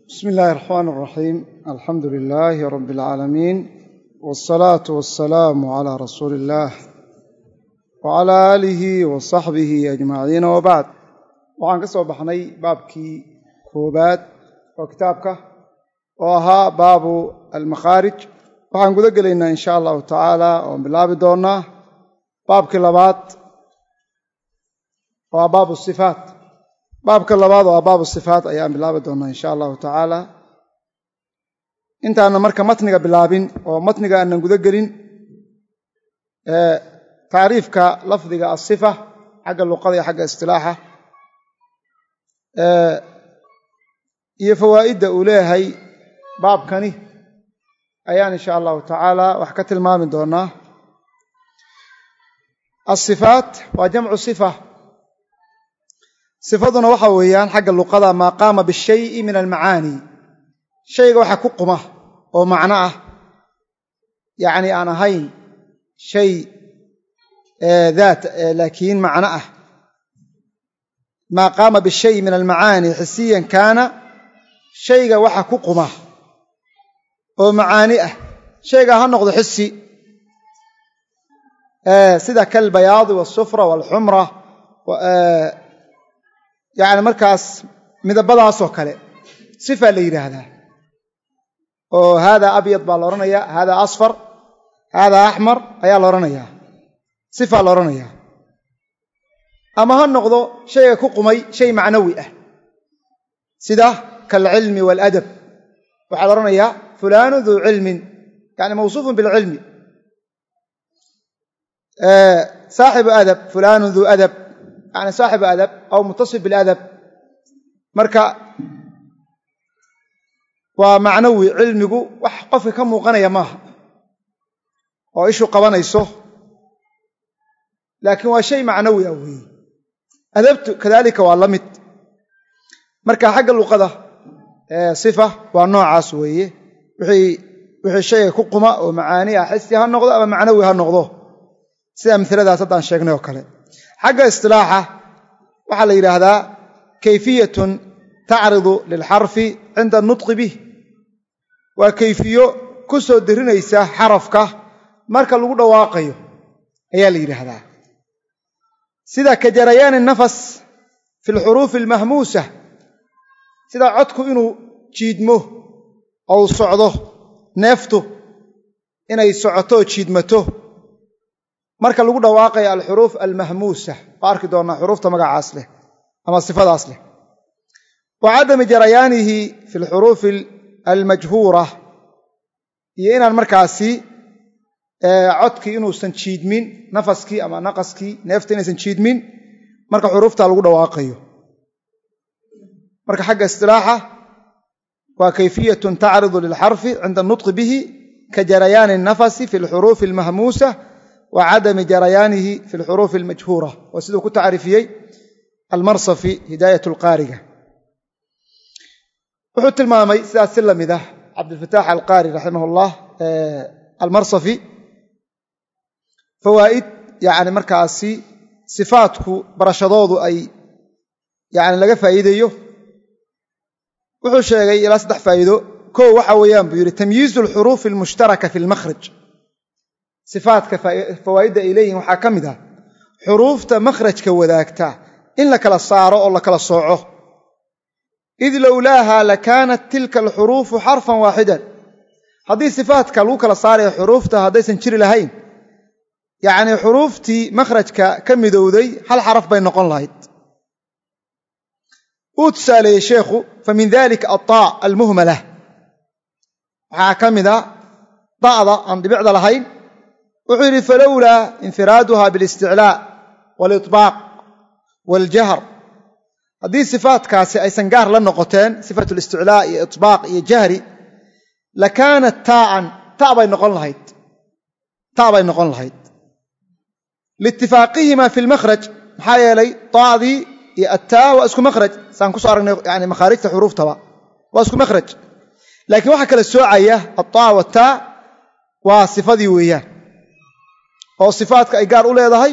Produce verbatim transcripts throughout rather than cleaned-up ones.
بسم الله الرحمن الرحيم الحمد لله رب العالمين والصلاة والسلام على رسول الله وعلى آله وصحبه أجمعين وبعد وعن قصة بحني بابكي كوبات وكتابك وها باب المخارج وعن قد قلنا إن شاء الله تعالى وبالله بدورنا بابك اللبات وباب الصفات baabka labaad waa baabu sifaat ayaan bilaabi doonaa insha allahu tacaala intaana marka matniga bilaabin oo matniga aanan guda gelin ee taariifka lafdiga as-sifa xagga luqada iyo xagga istilaaxa ee iyo fawaa'ida uu leeyahay baabkani ayaan insha allahu tacaala wax ka tilmaami doonaa as-sifaat waa jamcu sifa sifaduna waxa weeyaan xagga luqada ma qaama bishay min almaani shayga waxa ku quma oo macna ah yaani aan ahayn shay ee daat laakiin macna ah ma qaama bishay min almaani hissiyan kana shayga waxa ku quma oo macaani ah shayga ha noqdo hissi ee sida kal bayaad wa sufra wal humra يعني مركز مدبضاas oo kale sifa la yiraahdaa oo hada abyad baa la oranaya hada asfar hada ahmar ayaa la oranaya sifa la oranaya ama ha noqdo shay ku qumay shay macnawi ah sida kal ilmi wal adab waxa la oranaya fulan dhu ilmin yani mawsuuf bil ilmi ee saaxib adab fulan dhu adab يعني صاحب أدب أو متصف بالأدب مركا ومعنوي علمه وحقف كم وقنا معه وإيش قوانا يسوه لكن هو شيء معنوي أوي أدبت كذلك وعلمت مركا حق اللقطة صفة والنوع عاسوية وحي وحي شيء كقمة ومعاني أحسها النقضة أو معنوي هالنقضة سأمثل هذا صدق شيخنا وكله حق استلاحة وحال يراهدا كيفية تعرض للحرف عند النطق به وكيفية كسو درينيسا حرفك marka lagu dhawaaqayo ayaa la yiraahdaa sida ka jarayaan nafas fi al-huruf al-mahmusa sida codku inuu jiidmo oo socdo neeftu inay socoto jiidmato marka lagu dhawaaqayo al-huruf al-mahmusa qaarki doona hurufta magacaas leh ama sifadaas leh wa adam jarayanihi fi al-huruf al-majhura yeenan markaasi ee codki inuu san jiidmin nafaski ama naqaski neefta inaysan jiidmin marka hurufta lagu dhawaaqayo marka xagga istilaaha wa kayfiyatun ta'ridu lil harfi 'inda an-nutq bihi ka jarayan an-nafasi fi al-huruf al-mahmusa وعدم جريانه في الحروف المجهورة وسيدو كنت عارفيي المرصفي هداية القارئة وحط المامي سيدات سلم ذا عبد الفتاح القاري رحمه الله المرصفي فوائد يعني مركاسي صفاتك برشدود أي يعني لقى فايدة وحو شيء إلى صدح فايدة كو وحويان بيوري تمييز الحروف المشتركة في المخرج صفات فوائد إليه وحاكمها حروف مخرج كوذاكتا إن لك الصارة أو لك الصوعه إذ لولاها لكانت تلك الحروف حرفا واحدا هذه صفات كالوك الصارة حروف هذه سنشري لهين يعني حروف تي مخرج كم دودي هل حرف بين نقل لايت وتسأل يا شيخ فمن ذلك الطاء المهملة حاكمها ضاء عند بعض لهين وعرف لولا انفرادها بالاستعلاء والإطباق والجهر هذه صفات كاسي أي سنقار لنقطين صفة الاستعلاء إطباق جهري لكانت تاء تاء بين نقول لهيد تاء بين نقول لهيد لاتفاقهما في المخرج حايا لي طاء ذي التاء واسكو مخرج سانكسر يعني مخارج حروف توا واسكو مخرج لكن واحد كلا السوعية الطاء والتاء وصفة ذي وياه oo sifaadka ay gaar u leedahay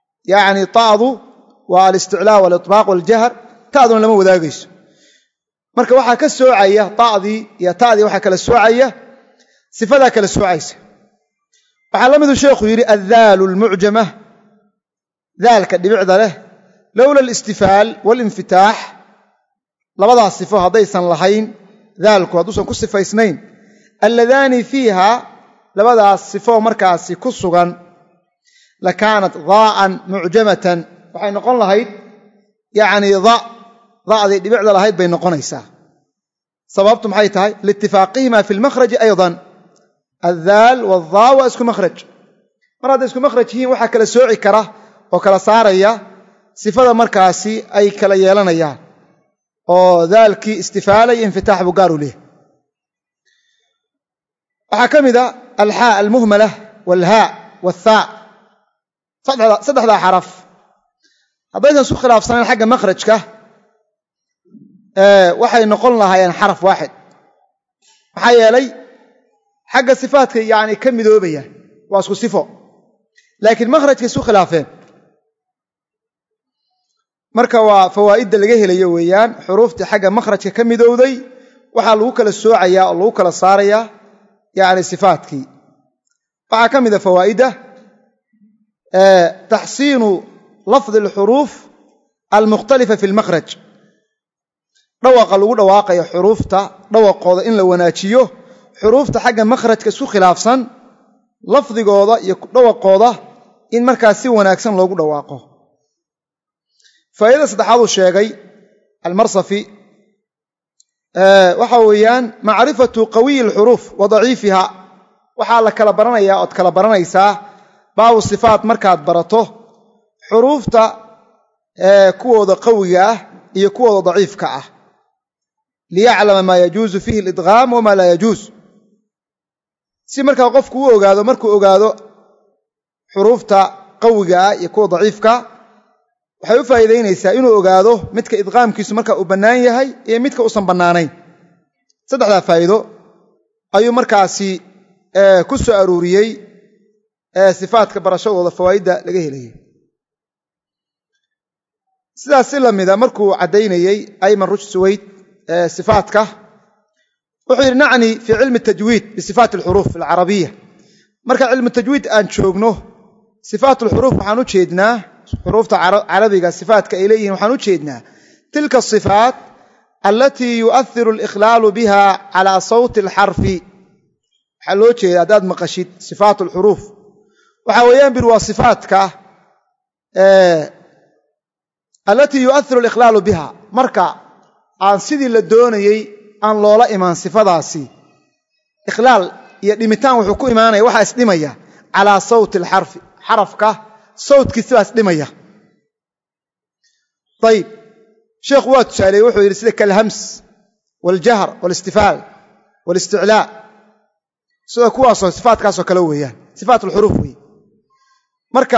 yaani taadu waa al-isticlaa wal itbaaq wal jahr taaduna lama wadaagayso marka waxaa ka soocaya ta'dii iyo ta'dii waxaa kala soocaya sifadaa kala soocaysa waxaa la miduu sheekhu yidhi addaalu almucjama daalka dhibicda leh lowla alistifaal waalinfitaax labadaas sifo haddaysan lahayn daalku hadduusan ku sifaysnayn alladaani fiiha labadaas sifo markaasi ku sugan lakaanat daa'an mucjamatan waxay noqon lahayd yacnii da da'dii dhibicda lahayd bay noqonaysaa sababtu maxay tahay liitifaaqihima fi lmakhraji aydan addaal waaldaa waa isku makhraj mar hadday isku makhraj yihiin waxaa kala sooci kara oo kala saaraya sifada markaasi ay kala yeelanayaan oo daalkii istifaala iyo infitaax buu gaar u leehay waxaa ka mid a alxaa almuhmala waalhaa waathaa saddexdaa xaraf haddaysan isku khilaafsanayn xagga makhrajka waxay noqon lahaayeen xaraf waaxid maxaa yeelay xagga sifaadka yacni ka midoobayaan waa isku sifo laakiin makhrajkay isu khilaafeen marka waa fawaa'idda laga helayo weeyaan xuruuftii xagga makhrajka ka midowday waxaa lagu kala soocayaa oo lagu kala saarayaa yacni sifaadkii waxaa ka mid a fawaa'idda taxsiinu lafdi alxuruuf almukhtalifa fi lmakhraj dhawaqa lagu dhawaaqayo xuruufta dhawaqooda in la wanaajiyo xuruufta xagga makhrajka isu khilaafsan lafdigooda iyo dhawaqooda in markaas si wanaagsan loogu dhawaaqo faa'idada saddexaad uu sheegay almarsafi waxa weeyaan macrifatu qawiyi alxuruuf wa daciifiha waxaa la kala baranayaa ood kala baranaysaa baabu sifaat markaad barato xuruufta kuwooda qawiga ah iyo kuwooda daciifka ah liyaclama maa yajuusu fiihi alidgaam wamaa laa yajuus si markaa qofku u ogaado markuu ogaado xuruufta qawiga ah iyo kuwa daciifka waxay u faa'iidaynaysaa inuu ogaado midka idqaamkiisu markaa uu bannaan yahay iyo midka uusan bannaanayn saddexdaa faa'iido ayuu markaasi ku soo aruuriyey sifaadka barashadooda fawaa'idda laga helayay sidaas si lamida markuu caddaynayey ayman ruj suwayd sifaadka wuxuu yidhi nacni fii cilmi tajwiid bisifaati alxuruuf alcarabiya marka cilmu tajwiid aan joogno sifaat alxuruuf waxaan u jeednaa xuruufta carabiga sifaadka ay leeyihiin waxaan u jeednaa tilka asifaat allatii yu'ahiru alikhlaalu biha calaa sawti alxarfi waxaa loo jeeda haddaad maqashid sifaat alxuruuf waxaa weeyaan bir waa sifaadka allatii yu'ahiru alikhlaalu biha marka aan sidii la doonayey aan loola imaan sifadaasi ikhlaal iyo dhimitaan wuxuu ku imaanaya waxaa isdhimaya calaa sawti alxarfi xarafka sawtkii sidaas dhimaya ayib sheekhu waa tusaaleeyey wuxuu yidhi sida kalhams waaljahr waalistifaal waalisticlaa sida kuwaasoo sifaatkaasoo kale weeyaan sifaat alxuruuf weeye marka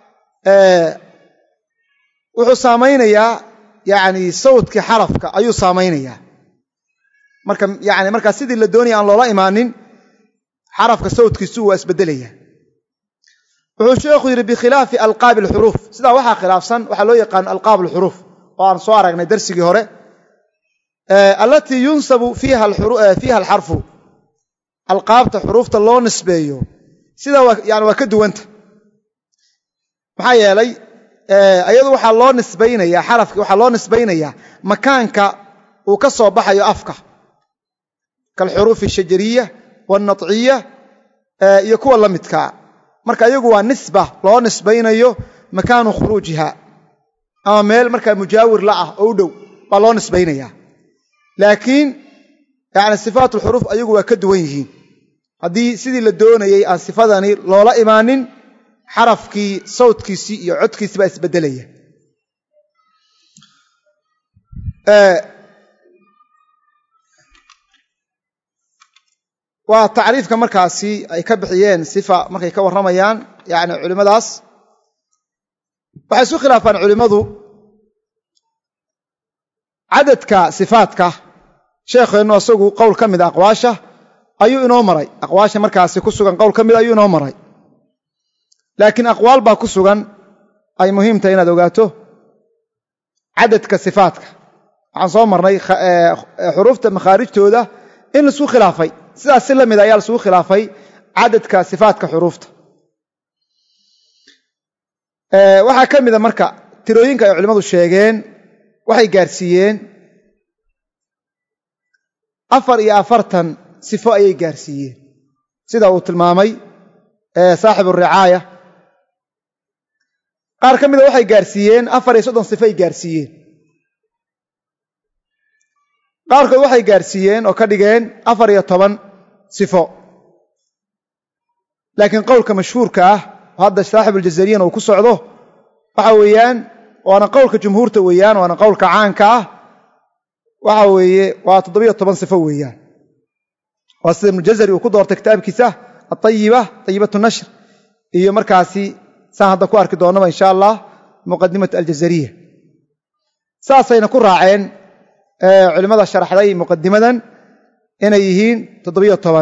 wuxuu saamaynayaa yacni sawtkii xarafka ayuu saamaynayaa marka yani markaa sidii la doonaya aan loola imaanin xarafka sawtkiisu waa isbeddelaya wuxuu sheekhu yidhi bikhilaafi alqaabi alxuruuf sidaa waxaa khilaafsan waxaa loo yaqaano alqaab alxuruuf oo aan soo aragnay darsigii hore allatii yunsabu fiiha alxarfu alqaabta xuruufta loo nisbeeyo sidaa yani waa ka duwanta maxaa yeelay iyadu waxaa loo nisbaynayaa xarafkii waxaa loo nisbaynayaa makaanka uu ka soo baxayo afka kalxuruufi ashajariya waalnadciya iyo kuwa la midkaa marka iyagu waa nisba loo nisbaynayo makaanu khuruujiha ama meel markaa mujaawir la ah oo u dhow baa loo nisbaynayaa laakiin yani sifaat alxuruuf ayagu waa ka duwan yihiin haddii sidii la doonayey aan sifadani loola imaanin xarafkii sawtkiisii iyo codkiisii baa isbeddelaya waa tacriifka markaasi ay ka bixiyeen sifa markay ka warramayaan yani culimmadaas waxay isu khilaafaan culimmadu cadadka sifaadka sheekheennu isagu qowl ka mida aqwaasha ayuu inoo maray aqwaasha markaasi ku sugan qowl ka mida ayuu inoo maray laakiin aqwaal baa ku sugan ay muhiim tahay inaad ogaato cadadka sifaadka waxaan soo marnay xuruufta makhaarijtooda in la isku khilaafay sidaas si lamid ayaa la isku khilaafay cadadka sifaatka xuruufta waxaa ka mida marka tirooyinka ay culimmadu sheegeen waxay gaarsiiyeen afar iyo afartan sifo ayay gaarsiiyeen sida uu tilmaamay saaxibu ricaaya qaar ka mida waxay gaarsiiyeen afar iyo soddon sifo ay gaarsiiyeen qaarkood waxay gaarsiiyeen oo ka dhigeen afar iyo toban sifo laakiin qowlka mashhuurka ah oo hadda saaxibuljazariyana uu ku socdo waxa weeyaan waana qowlka jumhuurta weeyaan waana qowlka caanka ah waxa weeye waa toddobiyo toban sifo weeyaan waa sida ibnujazari uu ku doortay kitaabkiisa atayiba tayibatu nashr iyo markaasi saan hadda ku arki doonnaba insha allah muqadimat aljazariya saasayna ku raaceen culimmada sharaxday muqadimadan inay yihiin toddobiyo toban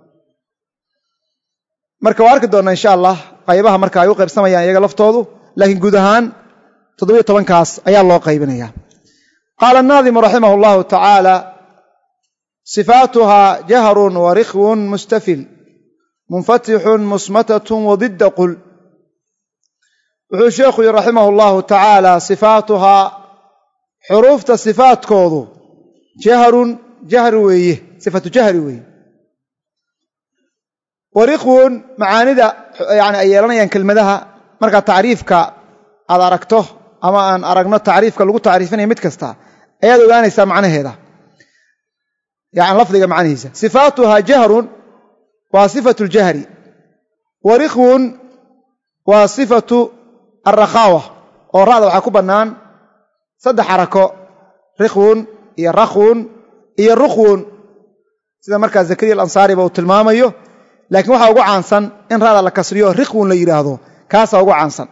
marka waa arki doonnaa insha allah qaybaha marka ay u qaybsamayaan iyaga laftoodu laakiin guud ahaan toddobiyo tobankaas ayaa loo qaybinaya qaala annaadimu raximah allahu tacaala sifaatuha jahrun wa rikhwun mustafil munfatixun musmatatun wadidda qul wuxuu sheekhu yihi raximah allahu tacaala sifaatuhaa xuruufta sifaadkoodu jahrun jahri weeye sifatu jahri weeye wa rikhwun macaanida yani ay yeelanayaan kelmadaha markaa tacriifka aad aragto ama aan aragno tacriifka lagu tacriifinaya mid kasta ayaad ogaanaysaa macnaheeda yani lafdiga macnihiisa sifaatuhaa jahrun waa sifatu ljahri wa rikhwun waa sifatu alrakhaawa oo ra'da waxaa ku bannaan saddex xarako rikhwun iyo rakhwun iyo rukhwun sida markaa zakariya alansaariba uu tilmaamayo laakiin waxaa ugu caansan in ra'da la kasriyo rikhwun la yidhaahdo kaasaa ugu caansan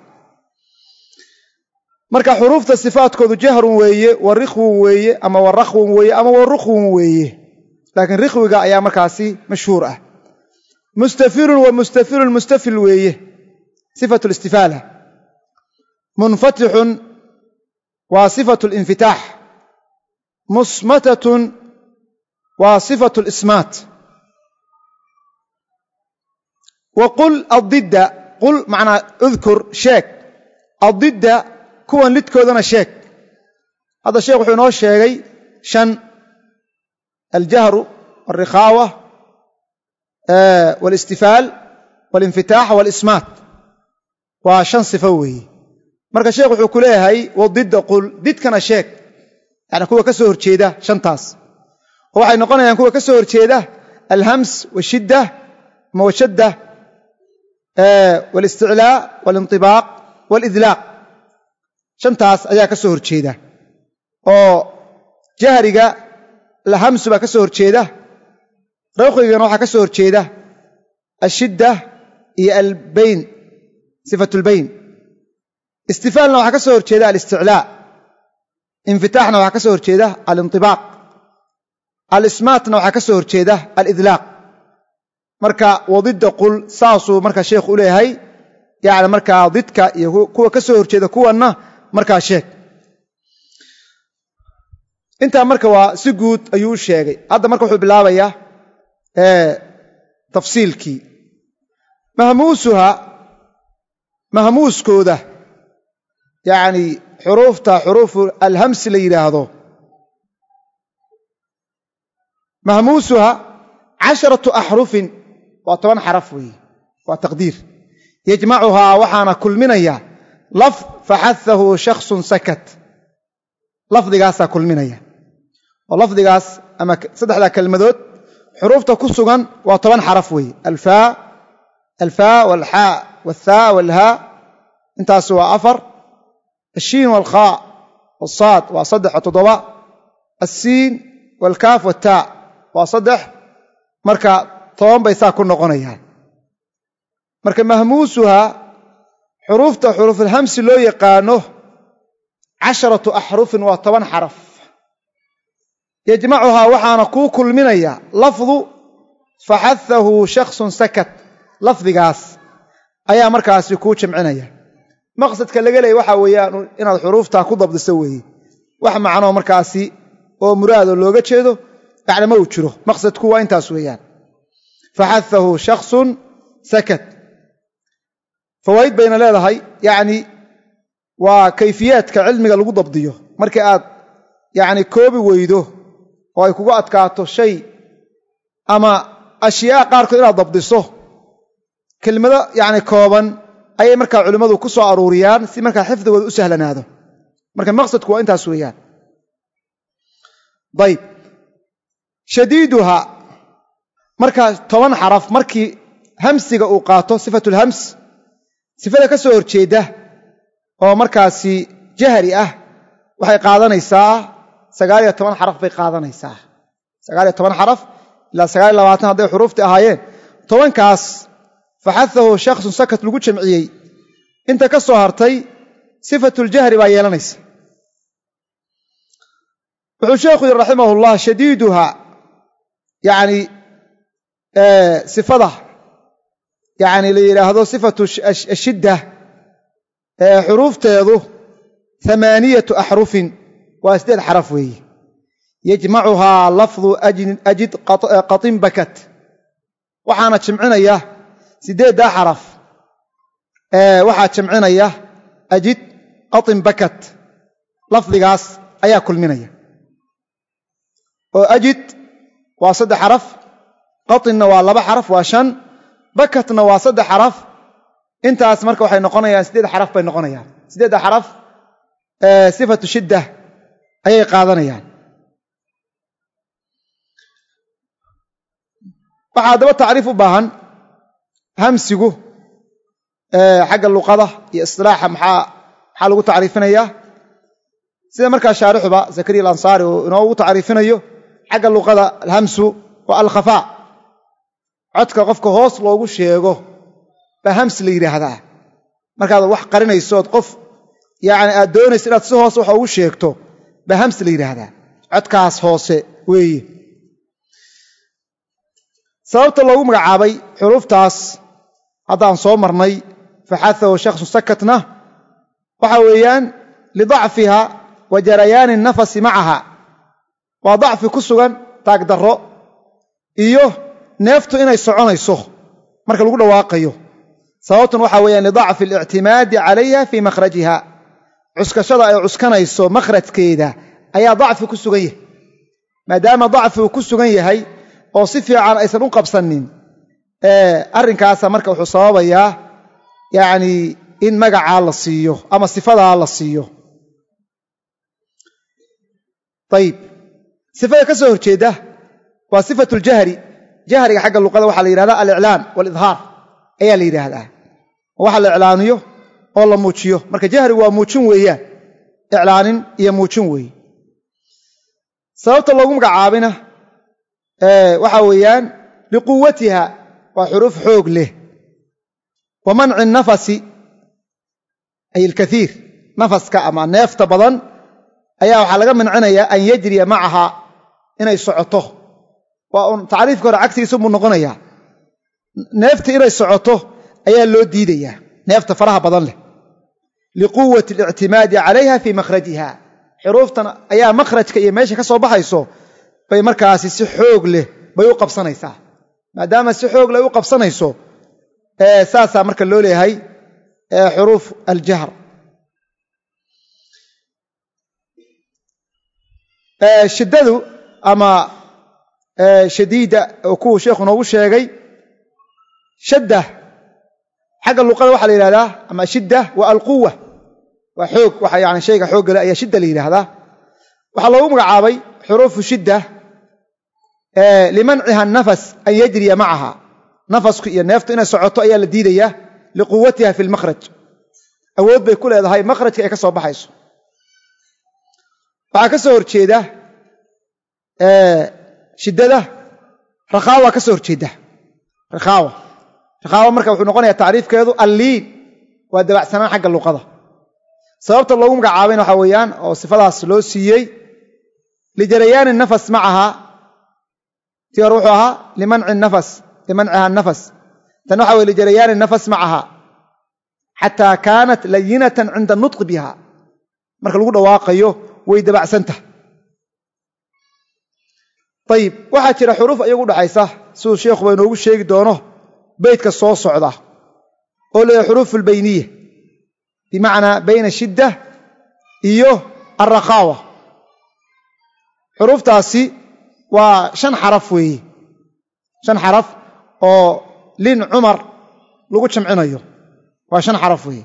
marka xuruufta sifaatkoodu jahrun weeye wa rikhwun weeye ama wa rakhwun weeye ama wa rukhwun weeye laakiin rikhwiga ayaa markaasi mashhuur ah mustafilun wa mustafilun mustafil weeye sifatu listifaala munfatixun waa sifatu linfitaax musmatatun waa sifatu lismaat wa qul addidda qul macnaa udkur sheeg addidda kuwan lidkoodana sheeg hadda sheekh wuxuu inoo sheegay shan aljahru alrikhaawa walistifaal walinfitaax walismaat waa shan sifo weeye marka sheekh wuxuu ku leeyahay wadidda qul didkana sheeg yani kuwa ka soo horjeeda shantaas oo waxay noqonayaan kuwa ka soo horjeeda alhams washidda ama washadda walisticlaa walintibaaq walidlaaq shantaas ayaa ka soo horjeeda oo jahriga alhamsu baa ka soo horjeeda rawqigana waxaa ka soo horjeeda ashidda iyo albayn sifatu lbayn istifaalna waxaa ka soo horjeeda alisticlaa infitaaxna waxaa ka soo horjeeda alintibaaq alismaatna waxaa ka soo horjeeda alidlaaq marka wadidda qul saasuu markaa sheekhu u leeyahay yani markaa didka iyo kuwa ka soo horjeeda kuwanna markaa sheeg intaa marka waa si guud ayuu u sheegay hadda marka wuxuu bilaabayaa tafsiilkii mahmuusuha mahmuuskooda yacni xuruufta xuruufu alhamsi la yidhaahdo mahmuusuha casharatu axrufin waa toban xaraf weeye waa taqdiir yajmacuhaa waxaana kulminaya lafd faxahahu shakhsun sakat lafdigaasaa kulminaya oo lafdigaas ama saddexdaa kelmadood xuruufta ku sugan waa toban xaraf weeye alfaa alfaa walxaa walthaa walhaa intaas waa afar ashiin walkhaa walsaad waa saddex oo toddoba alsiin walkaaf waltaa waa saddex marka toban bay saa ku noqonayaan marka mahmuusuha xuruufta xuruufulhamsi loo yaqaano casharatu axrufin waa toban xaraf yajmacuhaa waxaana kuu kulminaya lafdu faxahahu shakhsun sakat lafdigaas ayaa markaasi kuu jamcinaya maqsadka laga leeyay waxaa weeyaan inaad xuruuftaa ku dabdiso weeye wax macnoo markaasi oo muraado looga jeedo yani ma uu jiro maqsadku waa intaas weeyaan faxathahu shakhsun sakat fawaid bayna leedahay yani waa kayfiyaadka cilmiga lagu dabdiyo markii aad yani koobi weydo oo ay kugu adkaato shay ama ashyaa qaarkood inaad dabdiso kelmado yani kooban ayay markaa culimmadu ku soo aruuriyaan si markaa xifdigooda u sahlanaado marka maqsadku waa intaas weeyaan dayb shadiiduha markaa toban xaraf markii hamsiga uu qaato sifatulhams sifada ka soo horjeeda oo markaasi jahri ah waxay qaadanaysaa sagaal iyo toban xaraf bay qaadanaysaa sagaal iyo toban xaraf ilaa sagaal iyo labaatan hadday xuruuftii ahaayeen tobankaas faxathahu shakhsun sakat lagu jamciyey inta ka soo hartay sifatuljahri baa yeelanaysa wuxuu sheekhu yidhi raximahullah shadiiduha yani sifada yani la yidhaahdo sifatu ashidda xuruufteedu amaaniyatu axrufin waa sideed xaraf weeye yajmacuhaa lafdu ajid qatin bakat waxaana jimcinaya sideeddaa xaraf waxaa jimcinaya ajid qatin bakat lafdigaas ayaa kulminaya oo ajid waa saddex xaraf qatinna waa laba xaraf waa shan bakatna waa saddex xaraf intaas marka waxay noqonayaan sideed xaraf bay noqonayaan sideedda xaraf sifatu shidda ayay qaadanayaan waxaa haddaba tacriif u baahan hamsigu xagga luqada iyo istilaaxa maxaa maxaa lagu tacriifinayaa sida markaa shaarixuba zakariya alansaari uu inoogu tacriifinayo xagga luqada alhamsu waa alkhafaa codka qofka hoos loogu sheego baa hams la yidhaahdaa markaad wax qarinaysood qof yani aad doonayso inaad si hoose wax ugu sheegto baa hams la yidhaahdaa codkaas hoose weeye sababta loogu magacaabay xuruuftaas haddaan soo marnay faxathahu shakhsun sakatna waxa weeyaan lidacfiha wa jarayaani nafasi macaha waa dacfi ku sugan taagdarro iyo neeftu inay soconayso marka lagu dhawaaqayo sababtun waxaa weeyaan lidacfi alictimaadi calayha fii makhrajiha cuskashada ay cuskanayso makhrajkeeda ayaa dacfi ku sugan yahay maadaama dacfi uu ku sugan yahay oo si fiican aysan u qabsanin arrinkaasa marka wuxuu sababayaa yani in magacaa la siiyo ama sifadaa la siiyo ayib sifada ka soo horjeeda waa sifatu ljahri jahriga xagga luqada waxaa la yidhahdaa aliclaan waalidhaar ayaa la yidhaahdaa waxa la iclaaniyo oo la muujiyo marka jahri waa muujin weeyaan iclaanin iyo muujin weeye sababta loogu magacaabina waxaa weeyaan liquwatiha waa xuruuf xoog leh wa manci nafasi ay alkaiir nafaska ama neefta badan ayaa waxaa laga mancinayaa an yajriya macaha inay socoto waa un tacriifka hore cagsigiisa buu noqonayaa neefta inay socoto ayaa loo diidayaa neefta faraha badan leh liquwati alictimaadi calayha fii makhrajiha xuruuftan ayaa makhrajka iyo meesha ka soo baxayso bay markaasi si xoog leh bay u qabsanaysaa maadaama si xoog leh u qabsanayso saasaa marka loo leeyahay xuruuf aljahr shiddadu ama shadiida oo kuwuu sheekhu noogu sheegay shadda xagga luqada waxaa la yidhahdaa ama shidda waa alquwa waa xoog waxa yani shayga xooggale ayaa shidda la yidhaahdaa waxaa loogu magacaabay xuruufu shidda limanciha nafas an yajriya macaha nafasku iyo neeftu inay socoto ayaa la diidayaa liquwatiha fi lmakhraj awood bay ku leedahay makhrajka ay ka soo baxayso waxaa ka soo horjeeda shiddada rakhaawa ka soo horjeeda rakhaawa rakhaawa marka wuxuu noqonayaa tacriifkeedu alliin waa dabacsanaan xagga luqada sababta loogu magacaabayna waxaa weeyaan oo sifadaas loo siiyey lijarayaani nafas macaha tii hore wuxuu ahaa limanci nafas limanciha nafas tan waxa weye lijarayaani nafas macaha xataa kaanat layinatan cinda nutqi biha marka lagu dhawaaqayo way dabacsantah ayib waxaa jira xuruuf iyagu dhaxaysa siduu sheekhu ba inoogu sheegi doono beydka soo socda oo leeyahay xuruuf albayniya bimacnaa bayna shidda iyo alrakaawa xuruuftaasi waa shan xaraf weeye shan xaraf oo lin cumar lagu jamcinayo waa shan xaraf weeye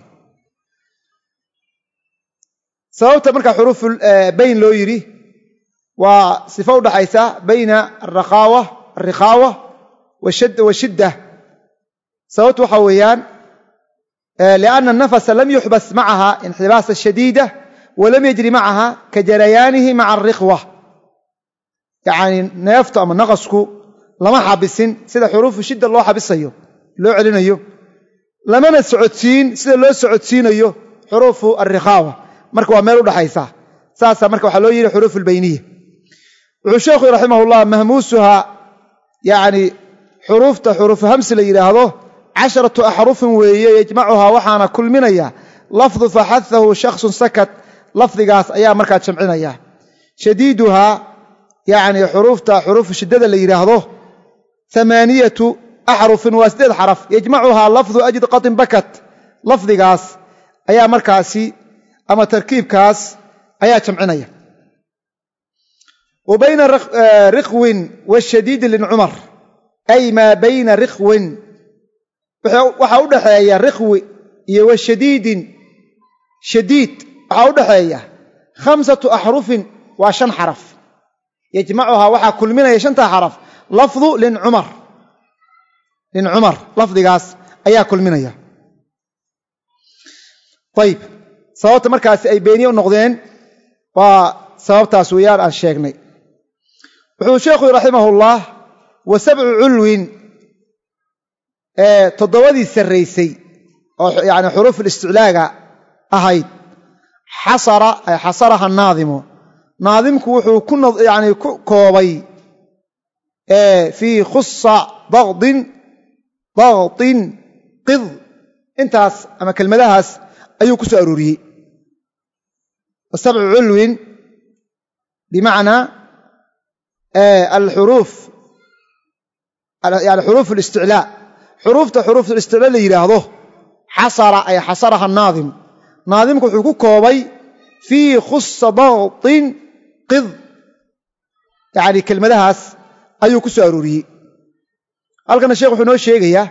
sababta markaa xuruuf bayn loo yidhi waa sifo u dhaxaysa bayna alrakaawa alrikhaawa washidda sababtu waxaa weeyaan lianna annafasa lam yuxbas macaha inxibaasa shadiida walam yajri macaha ka jarayaanihi maca alrikhwa yacni neeftu ama naqasku lama xabisin sida xuruufu shidda loo xabisayo loo celinayo lamana socodsiin sida loo socodsiinayo xuruufu alrikhaawa marka waa meel u dhaxaysa saasaa marka waxaa loo yidhi xuruuf albayniya wuxuu sheekhu raximahullah mahmuusuha yacni xuruufta xuruufu hamsi la yidhaahdo casharatu axrufin weeye yajmacuhaa waxaana kulminaya lafdu faxahahu shakhsun sakat lafdigaas ayaa markaa jamcinaya shadiiduhaa yacni xuruufta xuruufu shiddada la yidhaahdo amaaniyatu axrufin waa siddeed xaraf yajmacuhaa lafdu ajid qatin bakat lafdigaas ayaa markaasi ama tarkiibkaas ayaa jamcinaya wa bayna rikhwin washadiidi lincumar ay maa bayna rikhwin waxaa u dhaxeeya rikhwi iyo washadiidin shadiid waxaa u dhaxeeya khamsatu axrufin waa shan xaraf yajmacuhaa waxaa kulminaya shantaa xaraf lafdu lincumar lincumar lafdigaas ayaa kulminaya ayib sababta markaasi ay beeniye u noqdeen waa sababtaas weeyaan aan sheegnay wuxuu sheekhu raximahullah wa sabcu culwin ee toddobadii sarraysay oo yani xuruuf listiclaaga ahayd xasara ay xasaraha naadimu naadimku wuxuu ku yani ku koobay fii khusa daqdin daqtin qid intaas ama kelmadahaas ayuu ku soo arooriyey wa sabcu culwin bimacnaa alxuruuf yani xuruuf listiclaa xuruufta xuruuf listiclaa la yidhaahdo xasara ay xasaraha naadim naadimku wuxuu ku koobay fii khusa daqtin qid yacni kelmadahaas ayuu ku soo arooriyey halkana sheekh wuxuu noo sheegayaa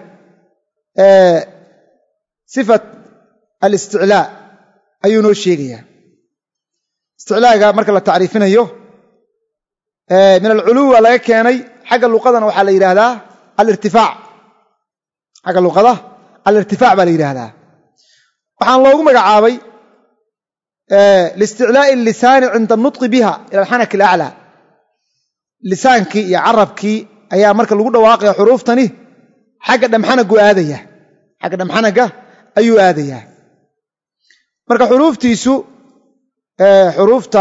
sifat alisticlaa ayuu noo sheegayaa isticlaaga marka la tacriifinayo min alculuwa laga keenay xagga luqadana waxaa la yidhaahdaa alirtifaac xagga luqada alirtifaac baa la yidhaahdaa waxaan loogu magacaabay liisticlaa'i allisaani cinda anutqi biha ila alxanaki alaclaa lisaankii iyo carabkii ayaa marka lagu dhawaaqaya xuruuftani xagga dhamxanagu aadaya xagga dhamxanaga ayuu aadayaa marka xuruuftiisu xuruufta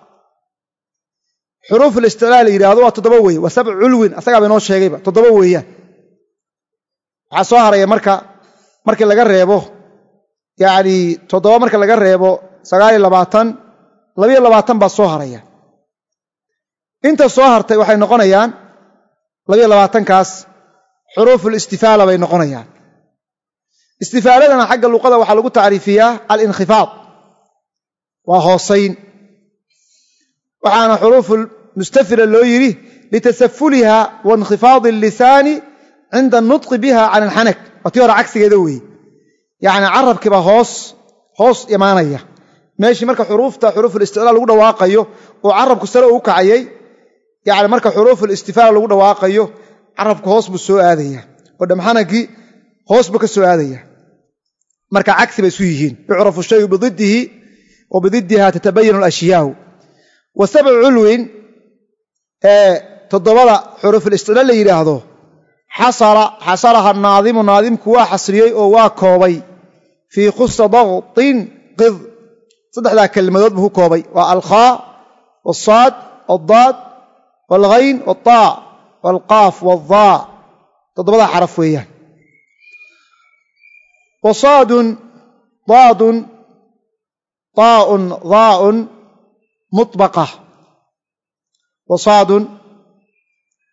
xuruuf listiclaa la yidhahdo waa toddoba weeye waa sabcu culwin asagaaba inoo sheegayba toddoba weeyaan waxaa soo haraya marka markii laga reebo yacni toddoba marka laga reebo sagaal iyo labaatan labiyo labaatan baa soo haraya inta soo hartay waxay noqonayaan labiyo labaatankaas xuruuful istifaala bay noqonayaan istifaaladana xagga luqada waxaa lagu tacriifiyaa alinkhifaad waa hoosayn waxaana xuruuful mustafila loo yidhi litasafuliha wa inkhifaadi allisaani cinda anutqi biha can alxanak waa tii hore cagsigeeda weeye yacni carabkiibaa hoos hoos imaanaya meeshii marka xuruufta xuruuful isticlaal lagu dhawaaqayo oo carabku sare uu kacayay yacni marka xuruuful istifaala lagu dhawaaqayo carabku hoos buu soo aadaya oo dhamxanagii hoos buu ka soo aadaya marka cagsi bay isu yihiin yucrafu shayu bididdihi wa bididdiha tatabayanu alashyaau wa sabcu culwin ee toddobada xuruuful isticlaal la yidhaahdo xasara xasaraha naadimu naadimku waa xasriyey oo waa koobay fii khusa daqtin qid saddexdaa kelmadood buu ku koobay waa alkhaa walsaad waldaad walghayn waltaa walqaaf waldaa toddobadaa xaraf weeyaan wasaadun daadun taaun daaun mutbaqa wasaadun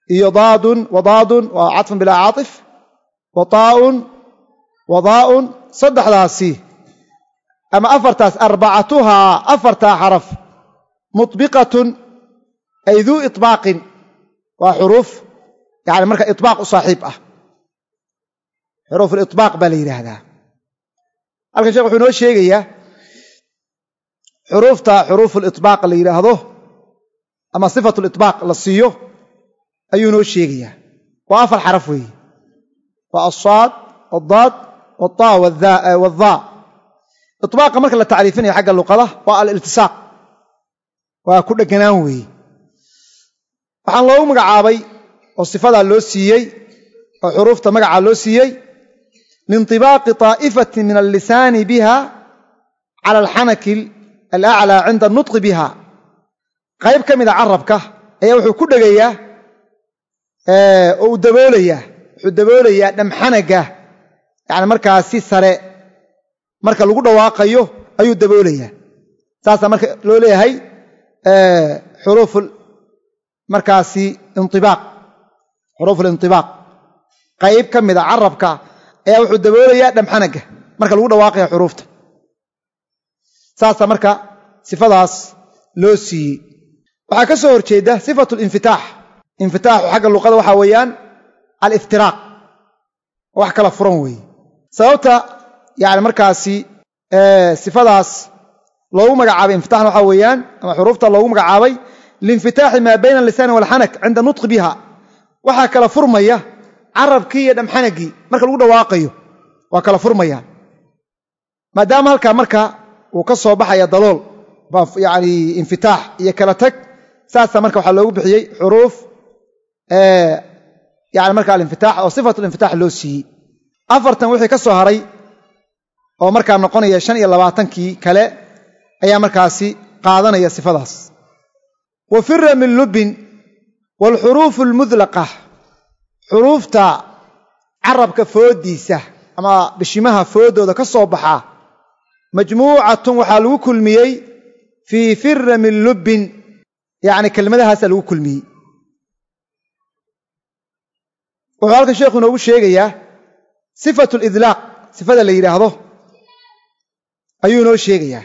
iyo daadun wadaadun waa cadfun bilaa caatif wa taa'un wadaa'un saddexdaasi ama afartaas arbacatuhaa afartaa xaraf mutbiqatun ay duu iطbaaqin waa xuruuf yani marka iطbaaq u saaxiib ah xuruuf aliطbaaq baa la yidhaahdaa halkan sheekh wuxuu inoo sheegayaa xuruufta xuruuf aliطbaaq la yidhaahdo ama sifatu liطbaaq la siiyo ayuu inoo sheegayaa waa afar xaraf weeye waa alsaad wadaad waltaa waldaa iطbaaqa marka la tacriifinayo xagga luqada waa aliltisaaq waa ku dheganaan weeye waxaan loogu magacaabay oo sifadaa loo siiyey oo xuruufta magacaa loo siiyey liinطibaaqi طaa'ifatin min allisaani biha cala alxanaki alaclaa cinda anutqi biha qayb ka mida carabka ayaa wuxuu ku dhegayaa oo uu daboolayaa wuxuu daboolayaa dhamxanaga yani markaa si sare marka lagu dhawaaqayo ayuu daboolayaa saasaa marka loo leeyahay xuruuf markaasi inطibaaq xuruuf alinطibaaq qayb ka mida carabka ayaa wuxuu daboolayaa dhamxanaga marka lagu dhawaaqaya xuruufta saasaa marka sifadaas loo siiyey waxaa ka soo horjeeda sifatu linfitaax infitaaxu xagga luqada waxaa weeyaan aliftiraaq wax kala furan weeye sababta yani markaasi sifadaas loogu magacaabay infitaaxna waxaa weeyaan ama xuruufta loogu magacaabay liinfitaaxi maa bayna alisaani walxanak cinda nutqi biha waxaa kala furmaya carabkii iyo dhamxanagii marka lagu dhawaaqayo waa kala furmayaan maadaama halkaa marka uu ka soo baxaya dalool yani infitaax iyo kala tag saasaa marka waxaa loogu bixiyey xuruuf yani marka alinfitaax oo sifatu linfitaax loo siiyey afartan wixii ka soo haray oo markaa noqonaya shan iyo labaatankii kale ayaa markaasi qaadanaya sifadaas wa fira min lubbin waalxuruufu almudlaqa xuruufta carabka fooddiisa ama bishimaha fooddooda ka soo baxa majmuucatun waxaa lagu kulmiyey fii fira min lubbin yacni kelmadahaasaa lagu kulmiyey wuxuu halkan sheekhu inoogu sheegayaa sifatu lidlaaq sifada la yidhaahdo ayuu inoo sheegayaa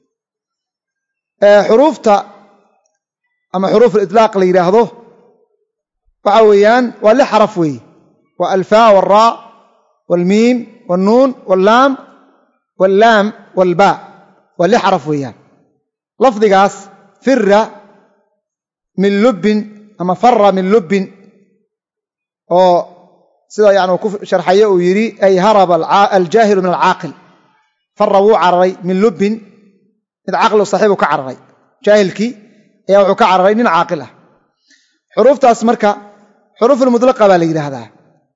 xuruufta ama xuruuf alidlaaq la yidhaahdo waxaa weeyaan waa lix xaraf weeye waa alfaa walraa waalmiim waalnuun wallaam wallaam waalbaa waa lix xaraf weeyaan lafdigaas fira min lubbin ama fara min lubbin oo sida yani uu ku sharxaye uu yidhi ay haraba aljaahilu min alcaaqil fara wuu cararay min lubbin mid caqli u saaxiibu ka cararay jaahilkii ayaa wuxuu ka cararay nin caaqil ah xuruuftaas marka xuruufulmudlaqa baa la yidhaahdaa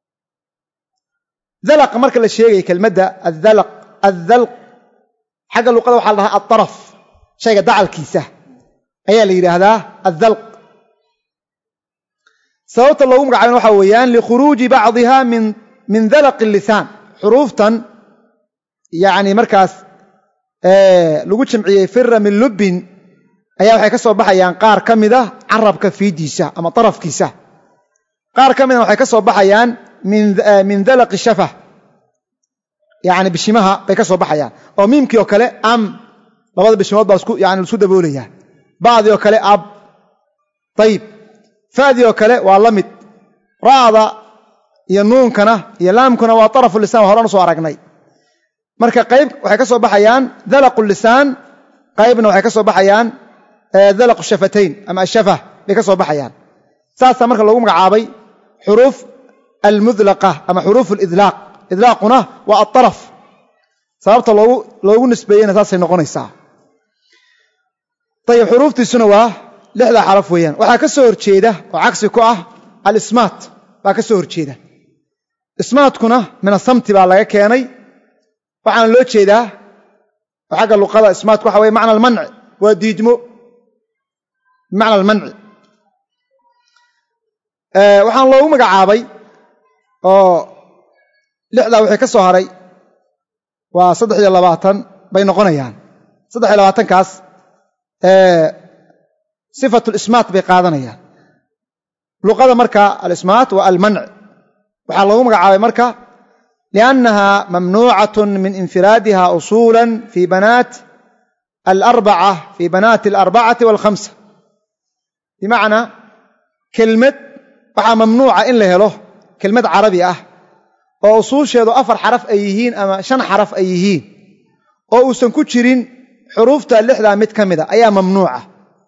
dalaqa marka la sheegaya kelmadda addalaq addalq xagga luqada waxaa la dhahaa altaraf shayga dacalkiisa ayaa la yidhaahdaa addalq sababta loogu magacaabin waxaa weeyaan likhuruuji bacdiha min min dalaqi lisaan xuruuftan yacni markaas lagu jamciyey fira min lubbin ayaa waxay ka soo baxayaan qaar ka mida carabka fiidiisa ama tarafkiisa qaar ka midna waxay ka soo baxayaan min dalaqi shafah yacni bishimaha bay ka soo baxayaan oo miimkii oo kale am labada bishimood baa isku yani isku daboolaya bacdii oo kale ab ayib faadii oo kale waa la mid ra'da iyo nuunkana iyo laamkuna waa tarafu lisaan waa horaan soo aragnay marka qayb waxay ka soo baxayaan dalaqu lisaan qaybna waxay ka soo baxayaan dalaqu shafatayn ama ashafah bay ka soo baxayaan saasaa marka loogu magacaabay xuruuf almudlaqa ama xuruuf alidlaaq idlaaquna waa altaraf sababta loogu loogu nisbeeyeyna saasay noqonaysaa ayib xuruuftiisuna waa lixdaa xaraf weeyaan waxaa ka soo horjeeda oo cagsi ku ah alismaat baa ka soo horjeeda ismaatkuna min asamti baa laga keenay waxaana loo jeedaa oo xagga luqada ismaatku waxa weye macna almanci waa diidmo bimacna almanci waxaan loogu magacaabay oo lixdaa wixii ka soo haray waa saddex iyo labaatan bay noqonayaan saddex iyo labaatankaas sifatu lismaat bay qaadanayaan luqada marka al-ismaat wa al-man' waxa lagu magacaabay marka li'annaha mamnuucatun min infiraadiha usulan fi banaat al-arba'a fi banaat al-arba'ati wal-khamsa bimacna kelmad waxa mamnuuca in la helo kelmad carabi ah oo usuusheedu afar xaraf ay yihiin ama shan xaraf ay yihiin oo uusan ku jirin xuruufta lixda mid kamida ayaa mamnuuca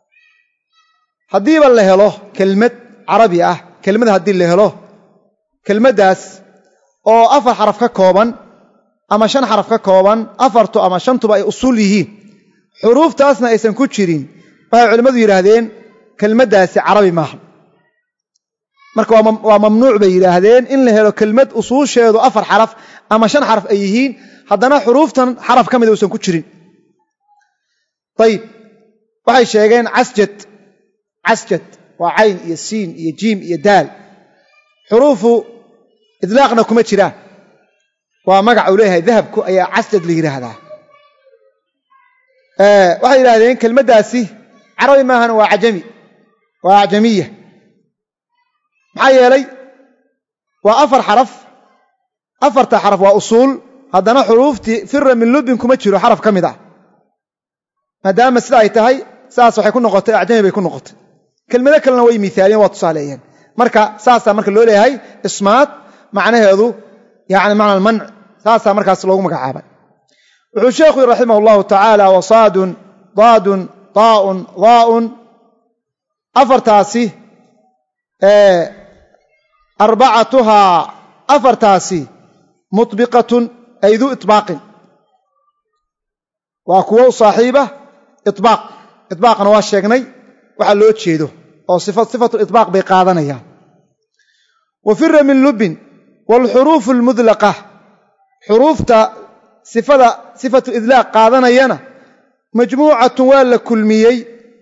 hadii la helo kelmad carabi ah kelmad hadii la helo kelmadaas oo afar xaraf ka kooban ama shan xaraf ka kooban afartu ama shantuba ay usul yihiin xuruuftaasna aysan ku jirin waxay culimadu yiraahdeen kelmadaasi carabi maaha marka waa mamnuuc bay yiraahdeen in la helo kelmad usuusheedu afar xaraf ama shan xaraf ay yihiin haddana xuruuftan xaraf kamid uusan ku jirin tayib waxay sheegeen casjad casjad waa cayn iyo siin iyo jiim iyo daal xuruufu idlaaqna kuma jiraan waa magac uu leeyahay dahabku ayaa casjad la yiraahdaa ee waxay yiraahdeen kelmadaasi carabi maahan waa ajami waa ajamiya maxaa yeelay waa afar xaraf afarta xaraf waa usuul haddana xuruuftii firra min lubin kuma jiro xaraf ka mid ah maadaama sida ay tahay saas waxay ku noqotay ajami bay ku noqotay kelmado kalena way miisaaliyeen waa tusaaleeyeen marka saasa marka loo leeyahay ismaat macnaheedu yaani macna al-man' saasa markaas loogu magacaabay wuxuu sheekhu rahimahullahu ta'ala wasaadun daadun taa'un dhaa'un afartaasi ee arba'atuha afartaasi mutbiqatun aydu itbaaqin waa kuwa saaxiiba itbaaq itbaaqna waa sheegnay waxa loo jeedo oo sifat sifatu itbaaq bay qaadanayaan wa firra min lubin wal huruf al mudlaqah hurufta sifada sifatu idlaaq qaadanayana majmuucatun waa la kulmiyay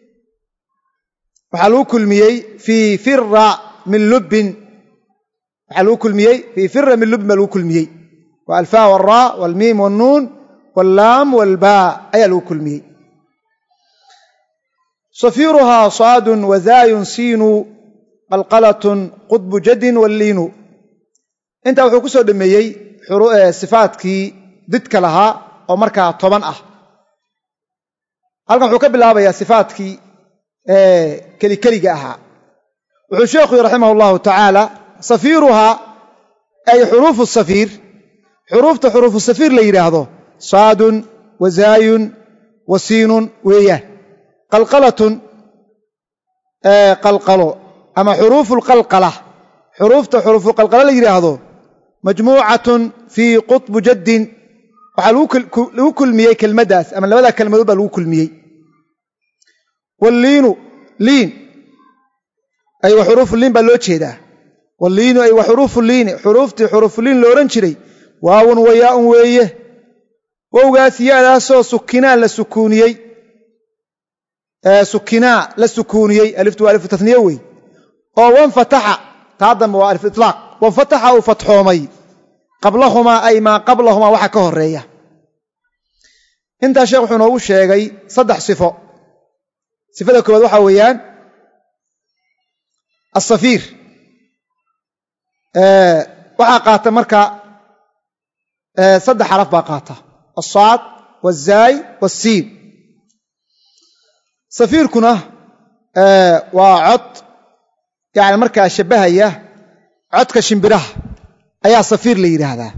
waxa loo kulmiyay fi firra min lubin waxa loo kulmiyay fi firra min lubin loo kulmiyay wa alfa wal ra wal mim wal nun wal lam wal ba ayaa loo kulmiyay صفيرها صاد وزاي سين قلقلة قطب جد واللين انت wuxuu ku soo dhameeyay sifaadkii didka lahaa oo marka toban ah halkan wuxuu ka bilaabayaa sifaadkii ee kali kaliga ahaa wuxuu sheekhu rahimahullahu ta'ala safiruha ay xuruuf as-safir xuruufta xuruuf as-safir la yiraahdo saadun wa zaayun wa siinun weeyaan قلقلة قلقلو أما حروف القلقلة حروف حروف القلقلة اللي يراهدو مجموعة في قطب جد وحلو كل مية كلمة داس أما لماذا كلمة دوبا لو كل مية واللين لين أي أيوة حروف اللين بلوتشي ده واللين أي أيوة حروف اللين حروف حروف اللين لورنشري واو وياء ويه ووغاسيا لاسو سكنا لسكونيي سكنا للسكونيي ألف وألف تثنيوي أو وانفتح تعظم وألف إطلاق وانفتح وفتحومي قبلهما أي ما قبلهما وحكه الرئية انت شيخ حنو شيغي صدح صفة صفة كبد وحويان الصفير أه وحقات مركا أه صدح حرف باقاته الصاد والزاي والسين صفيركنا آه وعط يعني مركا شبهية عطك شمبره أي صفير لي هذا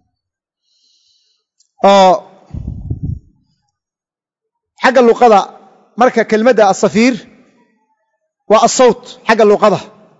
آه حق اللقضة مركا كلمة الصفير والصوت حق اللقضة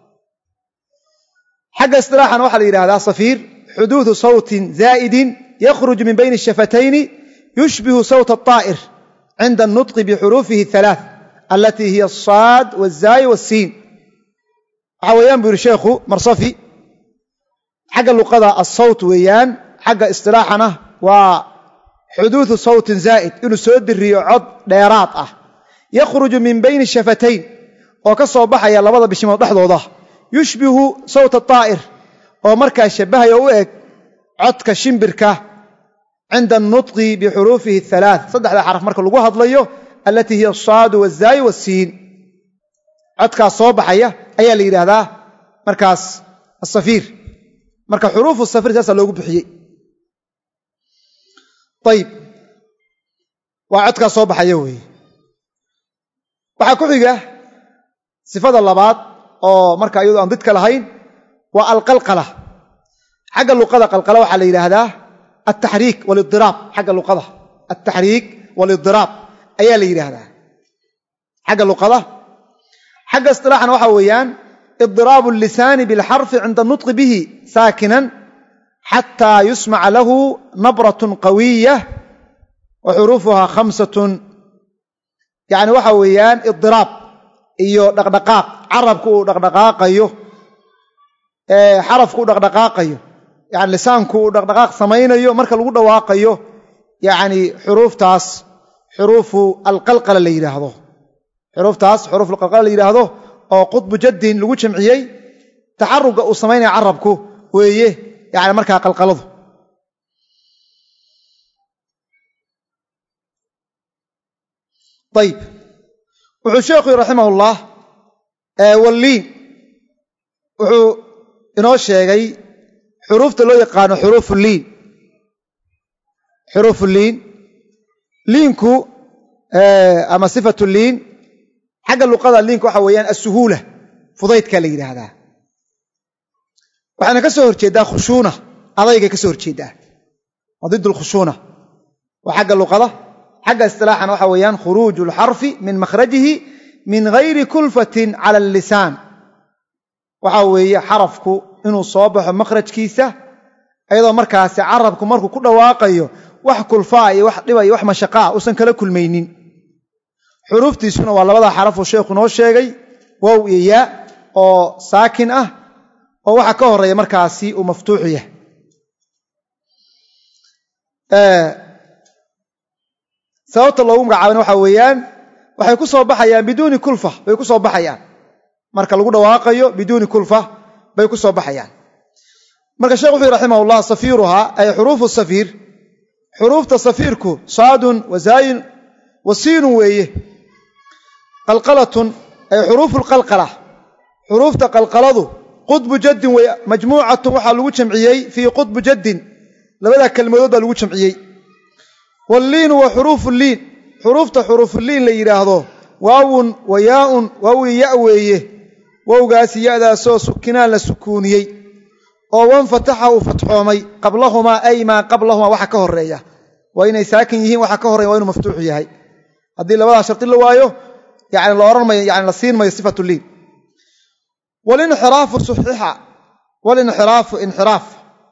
حق استراحة نوحل إلى هذا صفير حدوث صوت زائد يخرج من بين الشفتين يشبه صوت الطائر عند النطق بحروفه الثلاث التي هي الصاد والزاي والسين عويان بيقول شيخه مرصفي حق اللقضة الصوت ويان حق استراحنا وحدوث صوت زائد إنه سود الرياض ديراط يخرج من بين الشفتين وكصوبها يا لبضة بشمال ضحضه يشبه صوت الطائر ومركا شبه يوئك عدك شمبركه عند النطق بحروفه الثلاث صدح ذا حرف مركا لغو هدليو التي هي الصاد والزاي والسين عدك صوبحية أي اللي هذا markaas asafiir marka xuruufu safiir saasaa loogu bixiyey ayib waa codkaa soo baxaya weeye waxaa ku xiga sifada labaad oo marka iyadu aan didka lahayn waa alqalqala xagga luqada qalqala waxaa la yidhaahdaa altaxriik waalidiraab xagga luqada altaxriik waalidiraab ayaa la yidhaahdaa xagga luqada xagga istilaaxana waxaa weeyaan idiraabu allisaani bilxarfi cinda anutqi bihi saakinan xataa yusmaca lahu nabratun qawiya wa xuruufuhaa khamsatun yacni waxa weeyaan idiraab iyo dhaqdhaqaaq carabku uu dhaqdhaqaaqayo xarafku uu dhaqdhaqaaqayo yani lisaanku uu dhaqdhaqaaq samaynayo marka lagu dhawaaqayo yacni xuruuftaas xuruufu alqalqala la yidhaahdo xuruuftaas xuruuf alqalqala la yidhaahdo oo qudbu jaddin lagu jamciyey taxaruga uu samaynaya carabku weeye yani markaa qalqaladu ayib wuxuu sheekhu yidhi raximah ullah walliin wuxuu inoo sheegay xuruufta loo yaqaano xuruufu liin xuruufu liin liinku ama sifatu liin xagga luqada liinka waxa weeyaan asuhuula fudaydkaa la yidhaahdaa waxayna ka soo horjeeddaa khushuuna adaygay ka soo horjeeddaa waa did alkhushuuna waa xagga luqada xagga istilaaxana waxa weeyaan khuruuju alxarfi min makhrajihi min gayri kulfatin cala allisaan waxa weeye xarafku inuu soo baxo makhrajkiisa iyadoo markaasi carabku markuu ku dhawaaqayo wax kulfaa iyo wax dhiba iyo wax mashaqaa uusan kala kulmaynin xuruuftiisuna waa labada xarafuu sheekhu noo sheegay wow iyo yaa oo saakin ah oo waxa ka horeeya markaasi uu maftuuxu yahay sababta loogu magacaabana waxa weeyaan waxay ku soo baxayaan biduuni kulfa bay ku soo baxayaan marka lagu dhawaaqayo biduuni kulfa bay ku soo baxayaan marka sheekhu wuxuu raximah ullah safiiruhaa ay xuruufu safiir xuruufta safiirku saadun wa zaayin wa siinun weeye qalqalatun ay xuruufu lqalqala xuruufta qalqaladu qudbu jaddin wey majmuucatun waxaa lagu jamciyey fii qudbu jaddin labada kelmadood baa lagu jamciyey walliinu wa xuruufu liin xuruufta xuruufuliin la yidhaahdo waawun wa yaaun waawi ya weeye wowgaasi ya'daasoo sukinaan la sukuuniyey oo wanfataxa uu fatxoomay qablahumaa ay maa qablahumaa waxa ka horeeya waa inay saakin yihiin waxa ka horreeya waa inuu maftuuxu yahay haddii labadaa sharti la waayo yani la odhan mayo yani la siin mayo sifatu liin walinxiraafu suxixa walinxiraafu inxiraaf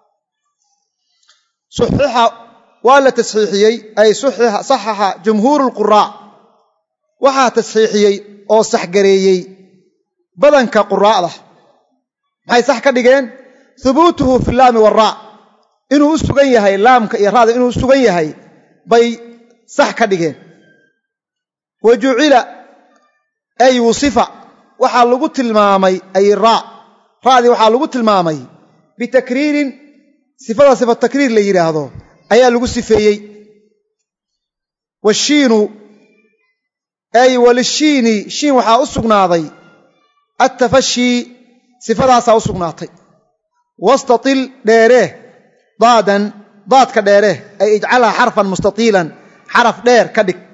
suxixa waa la tasxiixiyey ay saxaxa jumhuuru lquraa waxaa tasxiixiyey oo saxgareeyey badanka quraa'da maxay sax ka dhigeen hubuutuhu fi laami waraa inuu u sugan yahay laamka iyo raada inuu u sugan yahay bay sax ka dhigeen wa jucila ay wusifa waxaa lagu tilmaamay ay raa raadii waxaa lagu tilmaamay bitakriirin sifada sifa takriir la yidhaahdo ayaa lagu sifeeyey washiinu ay walishiini shiin waxaa u sugnaaday attafashii sifadaasaa u sugnaatay wastatil dheeree daadan daadka dheeree ay ijcalhaa xarfan mustatiilan xaraf dheer ka dhig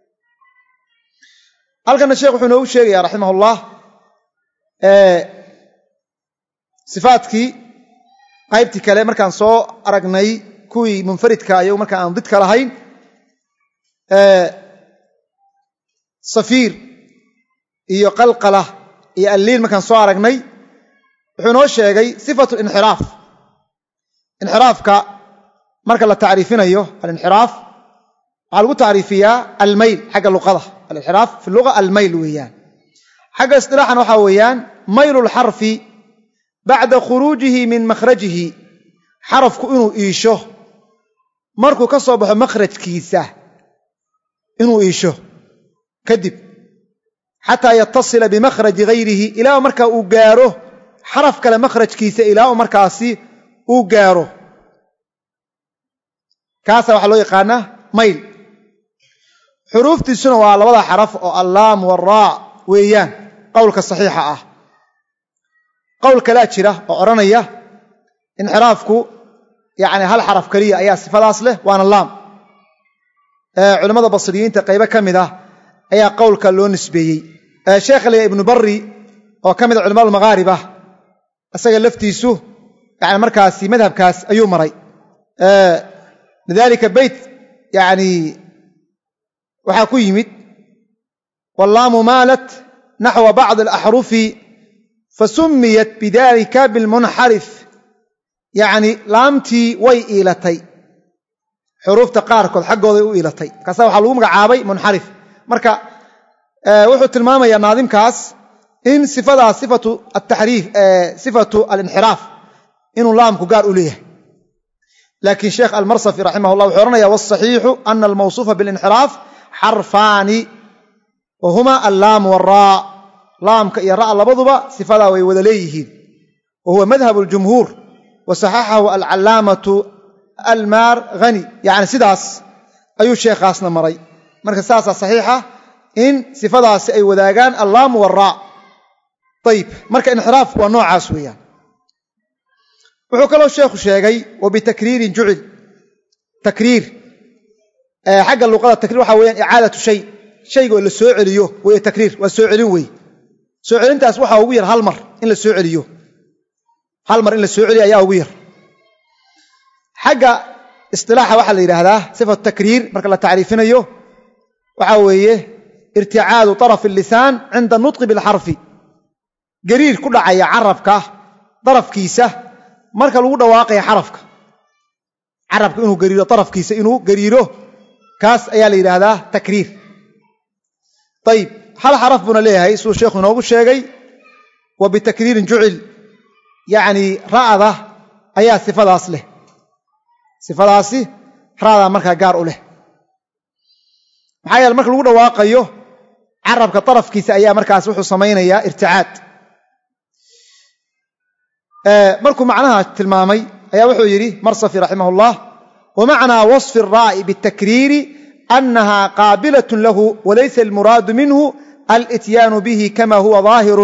halkana sheekh wuxuu noogu sheegayaa raximah ullah sifaadkii qaybtii kale markaan soo aragnay kuwii munfaridka ayagu markaan aan didka lahayn safiir iyo qalqala iyo alliin markaan soo aragnay wuxuu noo sheegay sifatu inxiraaf inxiraafka marka la tacriifinayo alinxiraaf waxaa lagu tacriifiyaa almayl xagga luqada alinxiraaf fi luga almayl weeyaan xagga istilaaxan waxaa weeyaan maylu lxarfi bacda khuruujihi min makhrajihi xarafku inuu iisho markuu ka soo baxo makhrajkiisa inuu iisho kadib xataa yatasila bimakhraji gayrihi ilaa markaa uu gaaro xaraf kale makhrajkiisa ilaa u markaasi uu gaaro kaasaa waxaa loo yaqaanaa mayl xuruuftiisuna waa labada xaraf oo allaam waraa weeyaan qowlka saxiixa ah qowl kala jira oo oranaya inxiraafku yaani hal xaraf kaliya ayaa sifadaas leh waana laam ee culimada basriyiinta qayb ka mid ah ayaa qowlka loo nisbeeyay ee sheekh ibn barri oo ka mid ah culimada maghrib ah asaga laftiisu yaani markaasi madhabkaas ayuu maray ee lidalika bayt yaani waxa ku yimid wallaamu maalat nahwa ba'd al-ahruf fasumiyat bidalika bil munharif yaani laamti way iilatay xurufta qaar kood xaqooda u iilatay kaasa waxa lagu magacaabay munharif marka wuxuu tilmaamayaa naadimkaas in sifada sifatu at-tahrif sifatu al-inhiraf inuu laamku gaar u leeyahay laakiin sheekh al-marsafi rahimahullah wuxuu oranayaa was-sahihu anna al-mawsufa bil-inhiraf harfani wa huma al-lam war-ra laamka iyo ra labaduba sifada way wada leeyihiin wa huwa madhhab al-jumhur wa sahahahu al-allamatu al-marghani yaani sidaas ayuu sheekhaasna maray marka saasa saxiixa in sifadaasi ay wadaagaan al-lam war-ra tayib marka inhiraf waa noocaas weeyaan wuxuu kaloo sheekhu sheegay wa bi takriirin ju'il takriir ee xagga luqada takriir waxa weeyaan i'aadatu shay shayga la soo celiyo way takriir waa soo celin way soo celintaas waxa ugu yar hal mar in la soo celiyo hal mar in la soo celiyo ayaa ugu yar xagga istilaaha waxa la yiraahdaa sifatu takriir marka la taariifinayo waxa weeye irti'aadu taraf al-lisan 'inda nutq bil harfi gariir ku dhacaya carabka darafkiisa marka lagu dhawaaqay xarafka carabka inuu gariiro darafkiisa inuu gariiro kaas ayaa la yiraahdaa takriir tayib hal xaraf buna leeyahay soo sheekhu inoogu sheegay wa bi takriirin ju'il yaani raada ayaa sifadaas leh sifadaasi raada marka gaar u leh maxaa yeelay marka lagu dhawaaqayo carabka darafkiisa ayaa markaas wuxuu sameeynaya irti'aad ee markuu macnaha tilmaamay ayaa wuxuu yiri marsafi rahimahullah wa ma'na wasf ar-ra'i bit-takrir annaha qabilatun lahu wa laysa al-murad minhu al-ityan bihi kama huwa zahir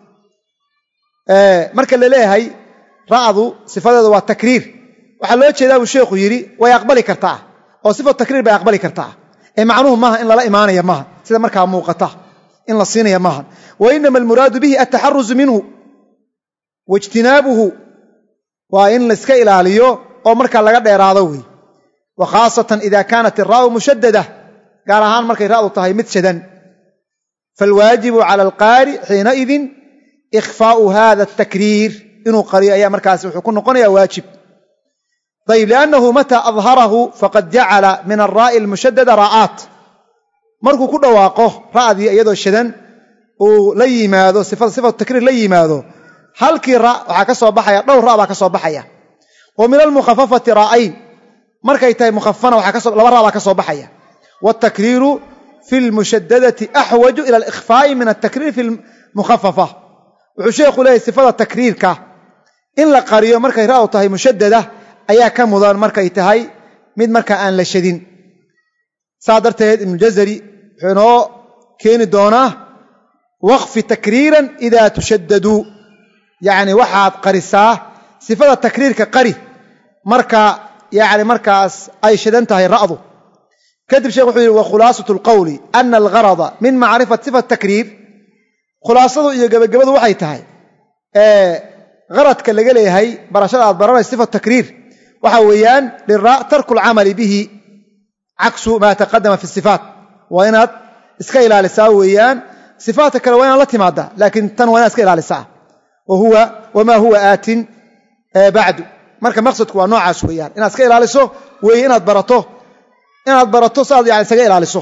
ee marka la leeyahay raadu sifadeedu waa takriir waxa loo jeedaa uu sheekhu yiri way aqbali kartaa oo sifatu takriir bay aqbali kartaa ee macnuhu maaha in lala iimaanayo maaha sida marka muuqata in la siinayo maaha wa inma al-murad bihi at-taharruz minhu wajtinaabuhu waa in la iska ilaaliyo oo marka laga dheeraado way wa khaasatan idha kanat ar-ra'u mushaddada gaar ahaan markay raadu tahay mid shadan fal waajibu 'ala al-qari hina idin ikhfa'u hadha at-takrir inuu qariyo ayaa markaas wuxuu ku noqonayaa waajib طيب لانه متى اظهره فقد جعل من الراء المشدده راءات markuu ku dhawaaqo raadi iyadoo shadan oo la yimaado sifada sifada takriir la yimaado halkii ra waxa ka soo baxaya dhowr ra baa ka soo baxaya oo min al-mukhaffafati ra'ayn markay tahay mukhaffana waxa ka soo laba ra baa ka soo baxaya wat-takriiru fi al-mushaddadati ahwaju ila al-ikhfa'i min at-takriir fi al-mukhaffafa wuxuu sheekhu leeyahay sifada takriirka in la qariyo markay ra tahay mushaddada ayaa ka mudan markay tahay mid marka aan la shadin saadarteed ibn jazari wuxuu keeni doonaa waqfi takriiran idha tushaddadu يعني waxaad qarisaa sifada takriirka qari marka yaani markaas ay shidan tahay raadu kadib sheekhu wuxuu yiri wa khulaasatu alqawli anna algharada min ma'rifat sifat takriir khulaasadu iyo gabagabadu waxay tahay ee gharadka laga leeyahay barashada aad baranayso sifat takriir waxa weeyaan lira tarku al'amali bihi aksu ma taqaddama fi sifat wa inaad iska ilaalisaa weeyaan sifaadka kale waa in la timaada laakiin tan waa inaad iska ilaalisaa وهو وما هو آت بعد marka maqsadku waa noocaas weeyaan inaad iska ilaaliso way inaad barato inaad barato saad yaani iska ilaaliso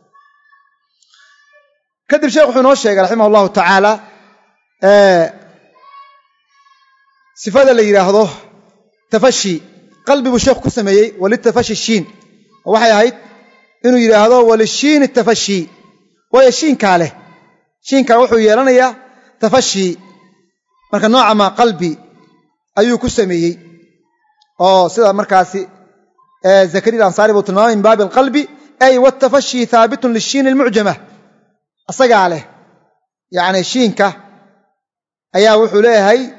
kadib sheekhu wuxuu noo sheegay rahimahullahu ta'ala ee sifada la yiraahdo tafashi qalbigu sheekhu ku sameeyay wali tafashi shin waxay ahayd inuu yiraahdo wali shin tafashi way shin kaale shin ka wuxuu yeelanayaa tafashi marka nooca ma qalbi ayuu ku sameeyay oo sida markaasi ee zakariya ansari buu tilmaamay in baab qalbi ay wa tafashi thabitun lishin almu'jama asaga leh yaani shinka ayaa wuxuu leeyahay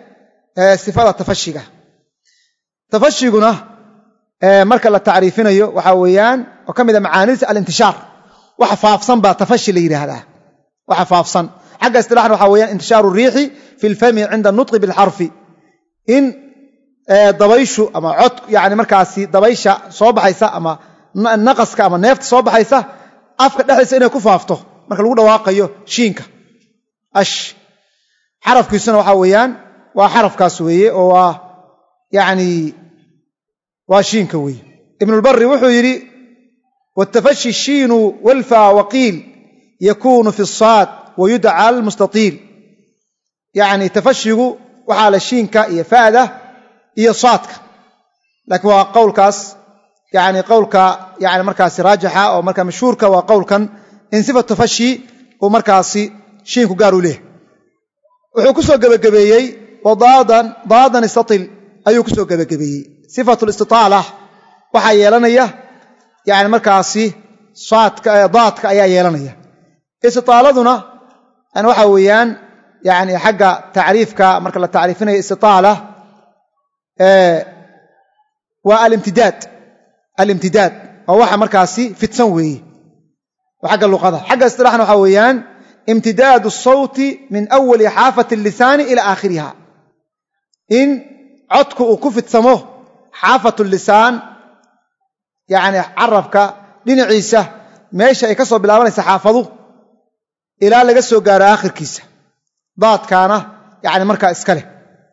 sifada tafashiga tafashiguna marka la tacriifinayo waxa weeyaan oo kamid ah macaanida al-intishaar waxa faafsan baa tafashi la yiraahdaa waxa faafsan xagga istilaahan waxa weeyaan intishaaru riixi fi al-fami 'inda an-nutq bil harfi in dabayshu ama cod yaani markaasi dabaysha soo baxaysa ama naqaska ama neefta soo baxaysa afka dhaxaysa inay ku faafto marka lagu dhawaaqayo shiinka ash xarafkiisuna waxa weeyaan waa xarafkaas weeye oo waa yaani waa shiinka weeye ibn al-barri wuxuu yiri والتفشي الشين والفاء وقيل يكون في الصاد ويدعى المستطيل يعني تفشيغو وحال الشينكا هي فاده هي صادك لكن هو قولكاس يعني قولك يعني مركز راجحه او مركز مشهورك وقولك ان صفه التفشي ومركز شينكو قالوا له wuxuu ku soo gabagabeeyay wadaadan daadan istatil ayuu ku soo gabagabeeyay sifatu al-istitaala waxa yeelanaya yaani markaasi saadka daadka ayaa yeelanaya istitaaladuna aan waxa weeyaan yaani xagga taariifka marka la taariifinayo istitaala ee waa al-imtidaad al-imtidaad oo waxa markaasi fidsan weeye waxa luqada xagga istilaahan waxa weeyaan امتداد الصوت من أول حافة اللسان إلى آخرها إن عدك وكفت سموه حافة اللسان يعني عرفك لين عيسى ماشي يكسر بالأمان سحافظه إلى لقصه قال آخر كيسة ضاد كان يعني مركا إسكاله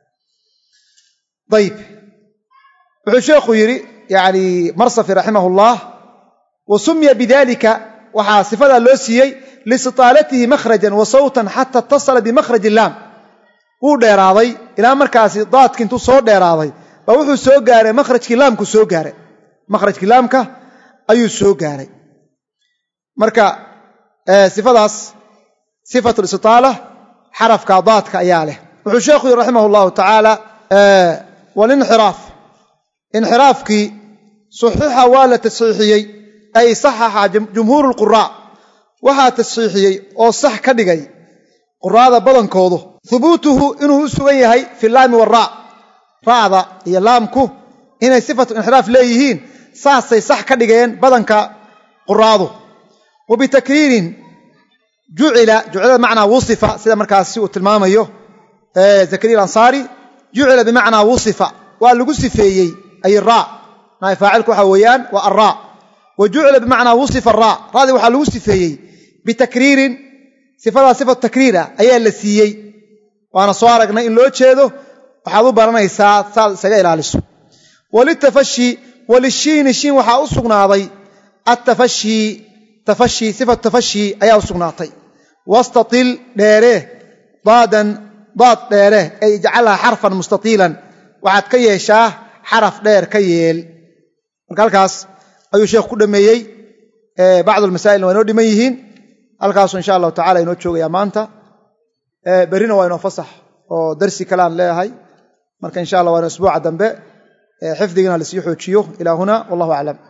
طيب الشيخ يري يعني مرصفي رحمه الله وسمي بذلك وحا صفة اللوسيي لاستطالته مخرجا وصوتا حتى اتصل بمخرج اللام هو ديراضي الى markaasi daadka intuu soo dheeraaday ba wuxuu soo gaaray makhrajki laamku soo gaaray makhrajki laamka ayuu soo gaaray marka ee sifadaas sifatu al-istitaala xarafka daadka ayaa leh wuxuu sheekhu rahimahullahu ta'ala ee wal inhiraaf inhiraafki sahiha wala tashiihiyay ay sahaha jumhur al-qurra waxa tasxiixiyay oo sax ka dhigay quraada badankoodu thubutuhu inuu u sugan yahay fi laam wa ra raada iyo laamku inay sifatu inhiraaf leeyihiin saasay sax ka dhigeen badanka quraadu wa bi takriirin ju'ila ju'ila macna wusifa sida markaasi uu tilmaamayo ee zakariya ansari ju'ila bi macna wusifa waa lagu sifeeyay ay ra naay faa'ilku waxa weeyaan waa ar-ra وجعل بمعنى وصف الراء هذا waxa lagu sifeeyay بتكرير صفه صفه تكرير ayaa la siiyay waana soo aragnay in loo jeedo waxa uu baranaysaa saal saga ilaaliso walitafashi walishin shin waxa u sugnaaday at-tafashi tafashi sifatu tafashi ayaa u sugnaatay wastatil dheere daadan daad dheere ay jacalaha harfan mustatilan waxaad ka yeeshaa xaraf dheer ka yeel halkaas ayuu sheekh ku dhameeyay ee baad al-masaa'il waa inoo dhiman yihiin halkaas insha Allah ta'ala inoo joogaya maanta ee barina waa inoo fasax oo darsi kale aan leeyahay marka insha Allah waa usbuuca dambe ee xifdigana la sii xoojiyo ilaa huna wallahu a'lam